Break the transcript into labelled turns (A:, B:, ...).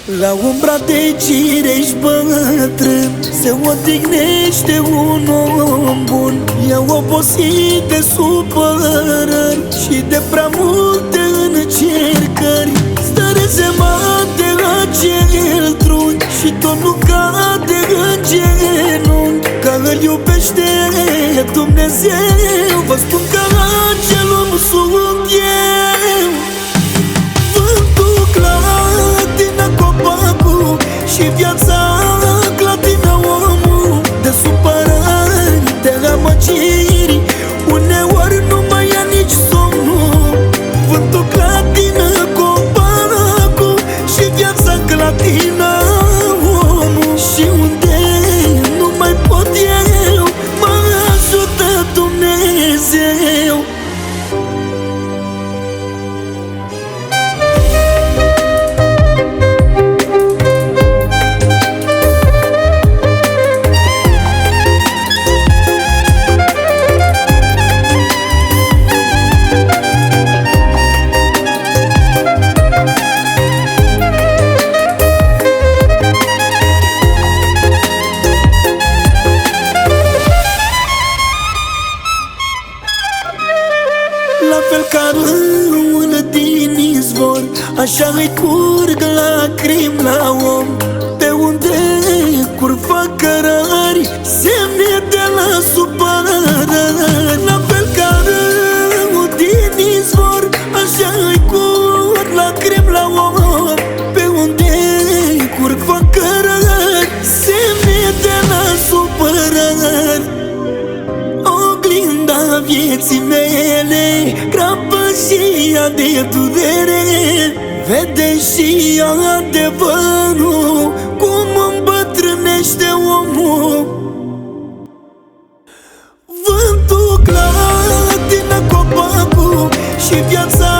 A: La umbra de cireș bătrân se odihnește un om bun. E obosit de supărări și de prea multe încercări. Stă rezemat de acel trunchi și tot nu cade în genunchi, că îl iubește Dumnezeu. Vă spun că acel om sunt eu. Vântul clatină copacul și viața clatină omul. De supărări, de amăgiri, uneori nu mai ia nici somnul. Vântul clatină copacul și viața clatină omul. Și unde nu mai pot eu, mă ajută Dumnezeu. La fel ca râul din izvor, așa-i curg lacrimi la om. Pe unde curg flăcărări, semne de la supărări. La fel ca râul din izvor, așa-i curg lacrimi la om. Pe unde curg flăcărări, semne de la supărări. Oglinda vieții mele crapă și ea de durere, vede și ea adevărul, cum îmbătrânește omul. Vântul clatină copacul și viața